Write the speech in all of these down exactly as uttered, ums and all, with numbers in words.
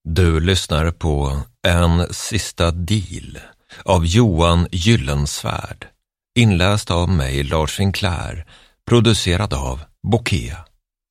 Du lyssnar på En sista deal av Johan Gyllensvärd, inläst av mig Lars Sinclair, producerad av Bokea.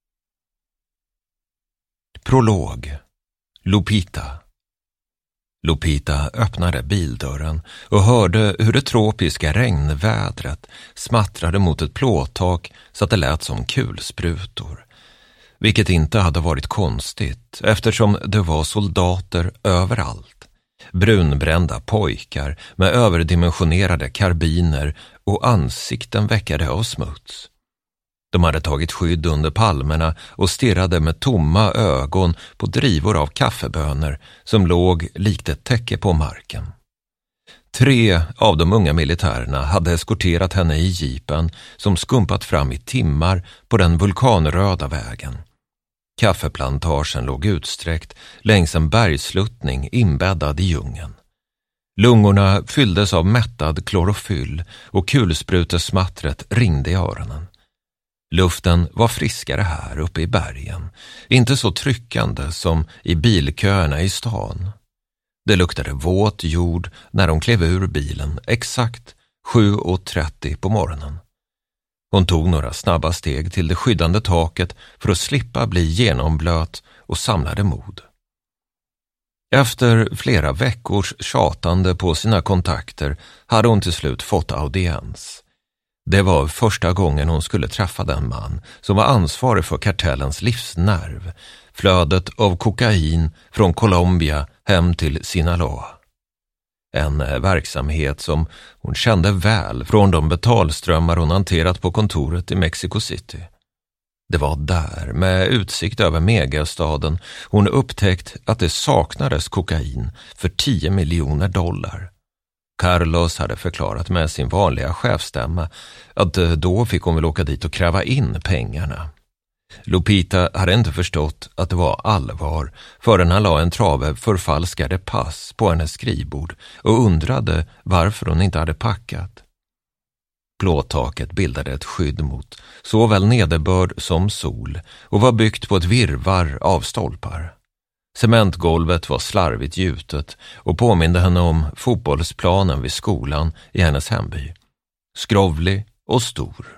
Prolog. Lupita. Lupita öppnade bildörren och hörde hur det tropiska regnvädret smattrade mot ett plåttak så att det lät som kulsprutor. Vilket inte hade varit konstigt eftersom det var soldater överallt. Brunbrända pojkar med överdimensionerade karbiner och ansikten väckade av smuts. De hade tagit skydd under palmerna och stirrade med tomma ögon på drivor av kaffebönor som låg likt ett täcke på marken. Tre av de unga militärerna hade eskorterat henne i jeepen som skumpat fram i timmar på den vulkanröda vägen. Kaffeplantagen låg utsträckt längs en bergsluttning inbäddad i djungeln. Lungorna fylldes av mättad klorofyll och kulsprutesmattret ringde i öronen. Luften var friskare här uppe i bergen, inte så tryckande som i bilköerna i stan. Det luktade våt jord när de klev ur bilen exakt sju trettio på morgonen. Hon tog några snabba steg till det skyddande taket för att slippa bli genomblöt och samlade mod. Efter flera veckors tjatande på sina kontakter hade hon till slut fått audiens. Det var första gången hon skulle träffa den man som var ansvarig för kartellens livsnerv, flödet av kokain från Colombia hem till Sinaloa. En verksamhet som hon kände väl från de betalströmmar hon hanterat på kontoret i Mexico City. Det var där, med utsikt över megastaden, hon upptäckt att det saknades kokain för tio miljoner dollar. Carlos hade förklarat med sin vanliga chefstämma att då fick hon väl åka dit och kräva in pengarna. Lupita hade inte förstått att det var allvar förrän han la en trave förfalskade pass på hennes skrivbord och undrade varför hon inte hade packat. Plåttaket bildade ett skydd mot såväl nederbörd som sol och var byggt på ett virrvarr av stolpar. Cementgolvet var slarvigt gjutet och påminde henne om fotbollsplanen vid skolan i hennes hemby. Skrovlig och stor.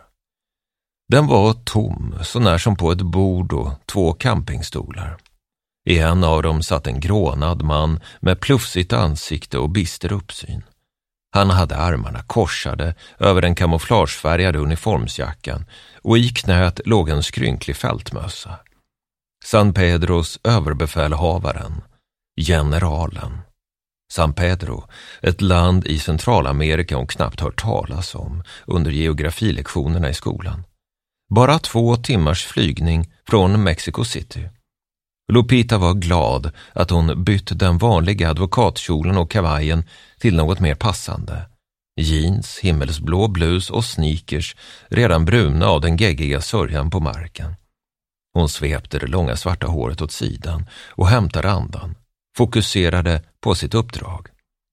Den var tom, så när som på ett bord och två campingstolar. I en av dem satt en grånad man med plufsigt ansikte och bister uppsyn. Han hade armarna korsade över den kamouflagefärgade uniformsjackan och i knät låg en skrynklig fältmössa. San Pedros överbefälhavaren, generalen. San Pedro, ett land i Centralamerika hon knappt hört talas om under geografilektionerna i skolan. Bara två timmars flygning från Mexico City. Lupita var glad att hon bytt den vanliga advokatkjolen och kavajen till något mer passande. Jeans, himmelsblå blus och sneakers, redan bruna av den geggiga sörjan på marken. Hon svepte det långa svarta håret åt sidan och hämtade andan, fokuserade på sitt uppdrag.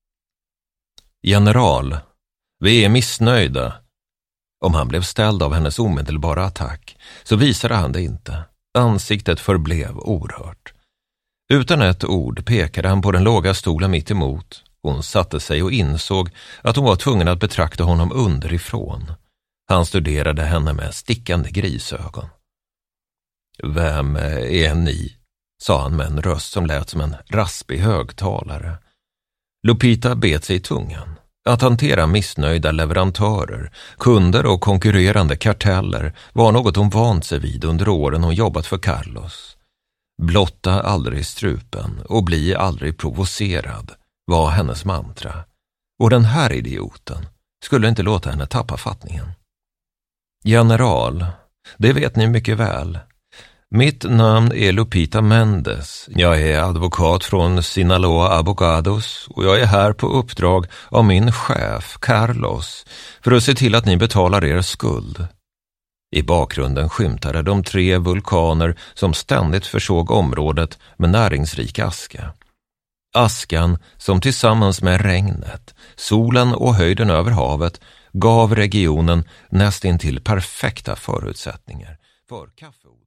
General, vi är missnöjda. Om han blev ställd av hennes omedelbara attack så visade han det inte. Ansiktet förblev orört. Utan ett ord pekade han på den låga stolen mitt emot. Hon satte sig och insåg att hon var tvungen att betrakta honom underifrån. Han studerade henne med stickande grisögon. Vem är ni? Sa han med en röst som lät som en raspig högtalare. Lupita bet sig i tungan. Att hantera missnöjda leverantörer, kunder och konkurrerande karteller var något hon vant sig vid under åren hon jobbat för Carlos. Blotta aldrig strupen och bli aldrig provocerad var hennes mantra. Och den här idioten skulle inte låta henne tappa fattningen. General, det vet ni mycket väl. Mitt namn är Lupita Mendes. Jag är advokat från Sinaloa Abogados och jag är här på uppdrag av min chef, Carlos, för att se till att ni betalar er skuld. I bakgrunden skymtade de tre vulkaner som ständigt försåg området med näringsrik aska. Askan som tillsammans med regnet, solen och höjden över havet gav regionen nästintill perfekta förutsättningar för kaffeodling.